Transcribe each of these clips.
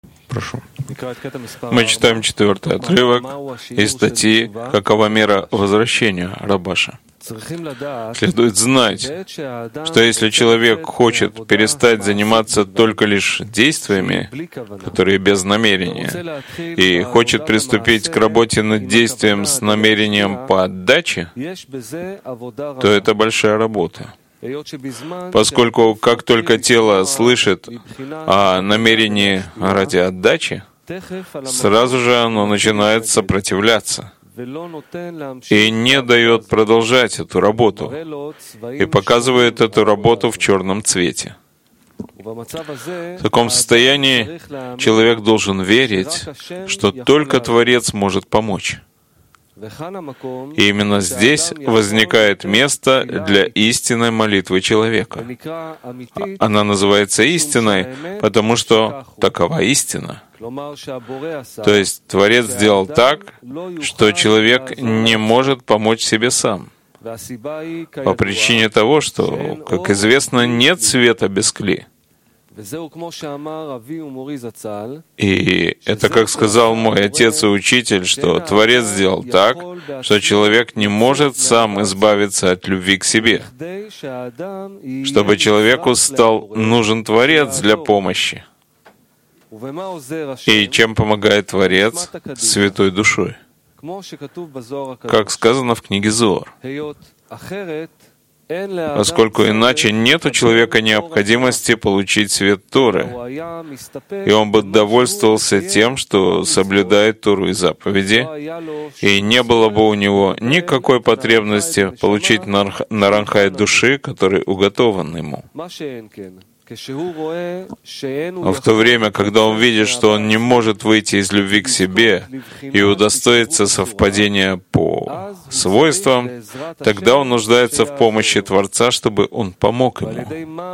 Прошу. Мы читаем 4-й отрывок из статьи «Какова мера возвращения Рабаша». Следует знать, что если человек хочет перестать заниматься только лишь действиями, которые без намерения, и хочет приступить к работе над действием с намерением по отдаче, то это большая работа. Поскольку как только тело слышит о намерении ради отдачи, сразу же оно начинает сопротивляться и не дает продолжать эту работу, и показывает эту работу в черном цвете. В таком состоянии человек должен верить, что только Творец может помочь. И именно здесь возникает место для истинной молитвы человека. Она называется истиной, потому что такова истина. То есть Творец сделал так, что человек не может помочь себе сам. По причине того, что, как известно, нет света без кли. И это, как сказал мой отец и учитель, что Творец сделал так, что человек не может сам избавиться от любви к себе, чтобы человеку стал нужен Творец для помощи. И чем помогает Творец? Святой душой. Как сказано в книге Зоар. Поскольку иначе нет у человека необходимости получить свет Торы, и он бы довольствовался тем, что соблюдает Тору и заповеди, и не было бы у него никакой потребности получить наранхай души, который уготован ему. Но в то время, когда он видит, что он не может выйти из любви к себе и удостоиться совпадения по свойствам, тогда он нуждается в помощи Творца, чтобы он помог ему.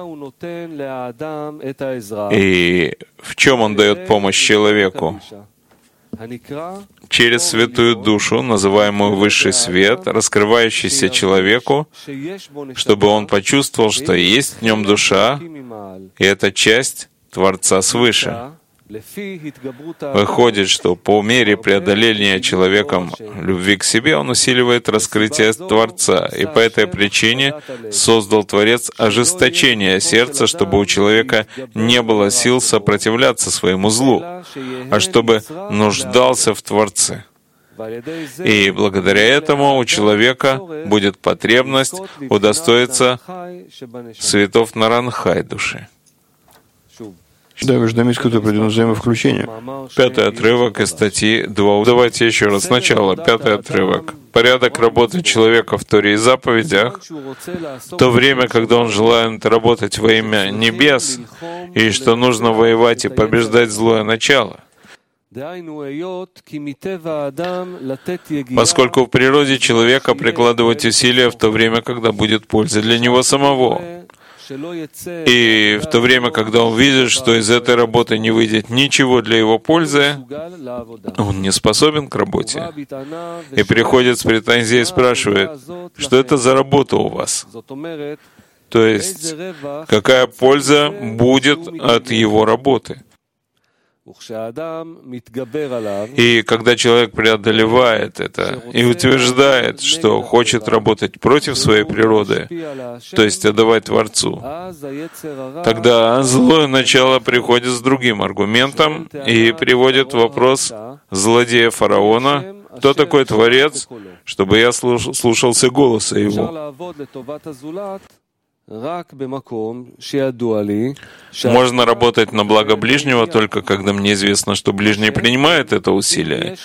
И в чем он дает помощь человеку? Через святую душу, называемую Высший Свет, раскрывающийся человеку, чтобы он почувствовал, что есть в нем душа, и это часть Творца свыше. Выходит, что по мере преодоления человеком любви к себе он усиливает раскрытие Творца, и по этой причине создал Творец ожесточение сердца, чтобы у человека не было сил сопротивляться своему злу, а чтобы нуждался в Творце. И благодаря этому у человека будет потребность удостоиться цветов наранхай души. Да, между нами скрыто определенное взаимовключение. 5-й отрывок из статьи 2. Давайте еще раз сначала. 5-й отрывок. Порядок работы человека в Торе и заповедях, в то время, когда он желает работать во имя небес, и что нужно воевать и побеждать злое начало. Поскольку в природе человека прикладывать усилия в то время, когда будет польза для него самого. И в то время, когда он видит, что из этой работы не выйдет ничего для его пользы, он не способен к работе. И приходит с претензией и спрашивает, что это за работа у вас? То есть, какая польза будет от его работы? И когда человек преодолевает это и утверждает, что хочет работать против своей природы, то есть отдавать Творцу, тогда злое начало приходит с другим аргументом и приводит в вопрос злодея фараона: кто такой Творец, чтобы я слушался голоса его? Можно работать на благо ближнего только когда мне известно, что ближний принимает это усилие.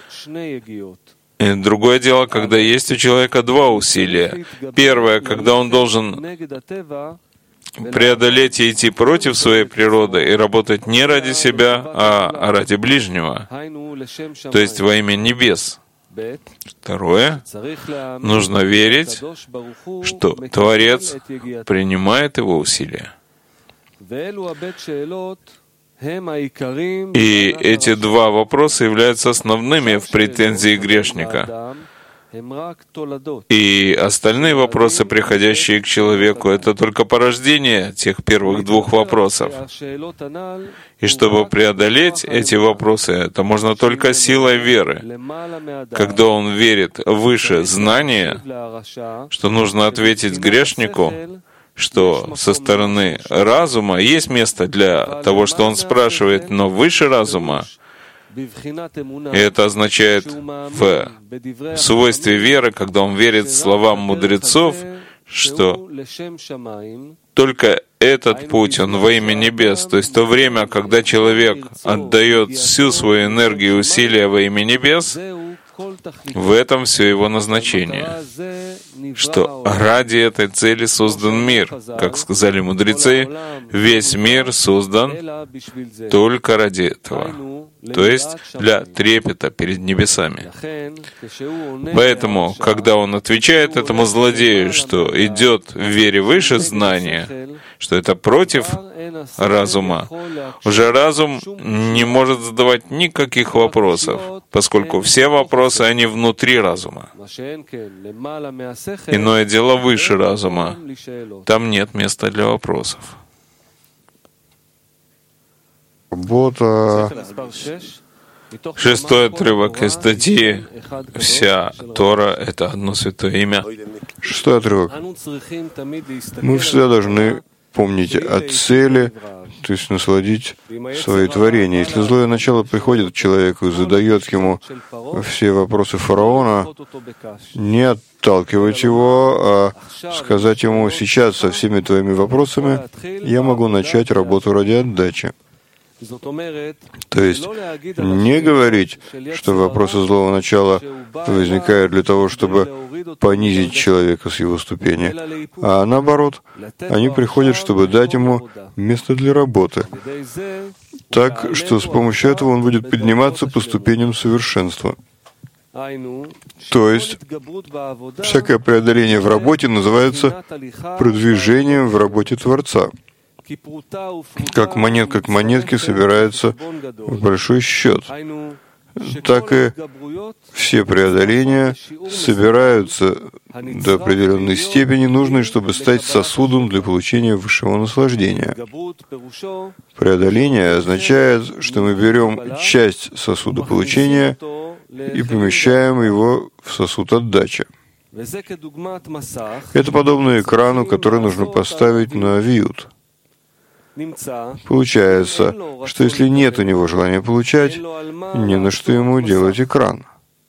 И другое дело, когда есть у человека два усилия. Первое, когда он должен преодолеть и идти против своей природы и работать не ради себя, а ради ближнего, то есть во имя небес. Второе, нужно верить, что Творец принимает его усилия. И эти два вопроса являются основными в претензии грешника. И остальные вопросы, приходящие к человеку, это только порождение тех первых двух вопросов. И чтобы преодолеть эти вопросы, это можно только силой веры. Когда он верит выше знания, что нужно ответить грешнику, что со стороны разума есть место для того, что он спрашивает, но выше разума. И это означает в свойстве веры, когда он верит словам мудрецов, что только этот путь, он во имя небес. То есть то время, когда человек отдает всю свою энергию и усилия во имя небес, в этом все его назначение, что ради этой цели создан мир. Как сказали мудрецы, весь мир создан только ради этого, то есть для трепета перед небесами. Поэтому, когда он отвечает этому злодею, что идет в вере выше знания, что это против разума, уже разум не может задавать никаких вопросов, поскольку все вопросы, они внутри разума. Иное дело выше разума. Там нет места для вопросов. Работа. 6-й отрывок из статьи «Вся Тора — это одно святое имя». 6-й отрывок. Мы всегда должны помнить о цели, то есть насладить свои творения. Если злое начало приходит к человеку и задает ему все вопросы фараона, не отталкивать его, а сказать ему: сейчас со всеми твоими вопросами я могу начать работу ради отдачи. То есть не говорить, что вопросы злого начала возникают для того, чтобы понизить человека с его ступени, а наоборот, они приходят, чтобы дать ему место для работы, так что с помощью этого он будет подниматься по ступеням совершенства. То есть всякое преодоление в работе называется продвижением в работе Творца. Как монетка к монетке собирается в большой счет, так и все преодоления собираются до определенной степени, нужной, чтобы стать сосудом для получения высшего наслаждения. Преодоление означает, что мы берем часть сосуда получения и помещаем его в сосуд отдачи. Это подобно экрану, который нужно поставить на виют. Получается, что если нет у него желания получать, не на что ему делать экран.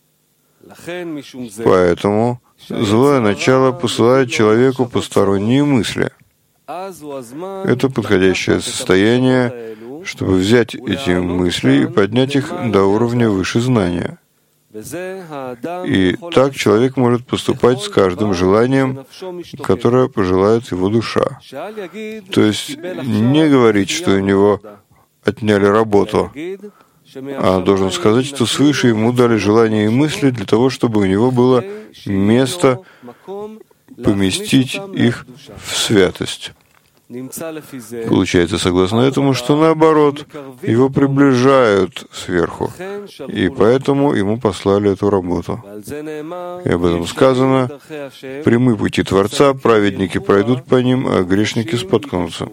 Поэтому злое начало посылает человеку посторонние мысли. Это подходящее состояние, чтобы взять эти мысли и поднять их до уровня выше знания. И так человек может поступать с каждым желанием, которое пожелает его душа. То есть не говорить, что у него отняли работу, а должен сказать, что свыше ему дали желания и мысли для того, чтобы у него было место поместить их в святость. Получается, согласно этому, что наоборот, его приближают сверху, и поэтому ему послали эту работу. И об этом сказано: «Прямы пути Творца, праведники пройдут по ним, а грешники споткнутся».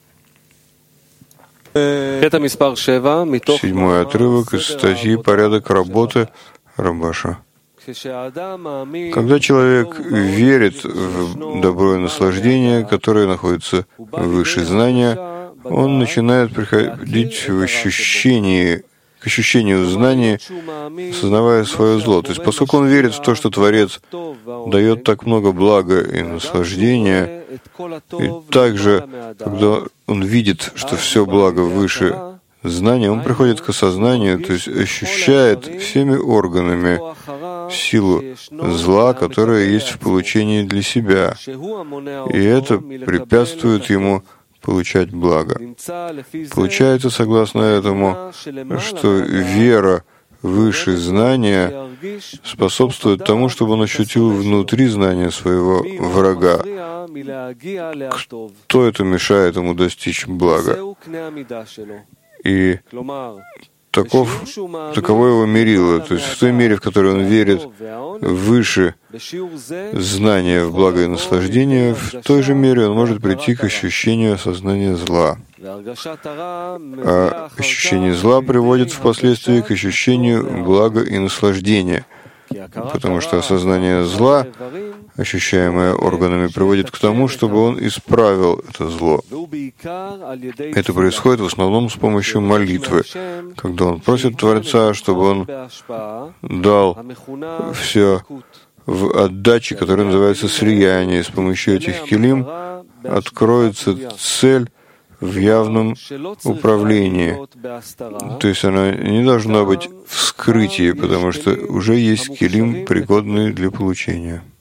7-й отрывок из статьи «Порядок работы» Рабаша. Когда человек верит в добро и наслаждение, которое находится выше знания, он начинает приходить к ощущению знания, осознавая свое зло. То есть, поскольку он верит в то, что Творец дает так много блага и наслаждения, и также, когда он видит, что все благо выше знания, он приходит к осознанию, то есть ощущает всеми органами силу зла, которая есть в получении для себя. И это препятствует ему получать благо. Получается, согласно этому, что вера выше знания способствует тому, чтобы он ощутил внутри знания своего врага. Кто это мешает ему достичь блага? И таково его мерило. То есть в той мере, в которой он верит выше знания в благо и наслаждение, в той же мере он может прийти к ощущению осознания зла. А ощущение зла приводит впоследствии к ощущению блага и наслаждения, потому что осознание зла, ощущаемое органами, приводит к тому, чтобы он исправил это зло. Это происходит в основном с помощью молитвы, когда он просит Творца, чтобы он дал все в отдаче, которая называется слияние. И с помощью этих келим откроется цель в явном управлении. То есть она не должна быть в скрытии, потому что уже есть келим, пригодные для получения.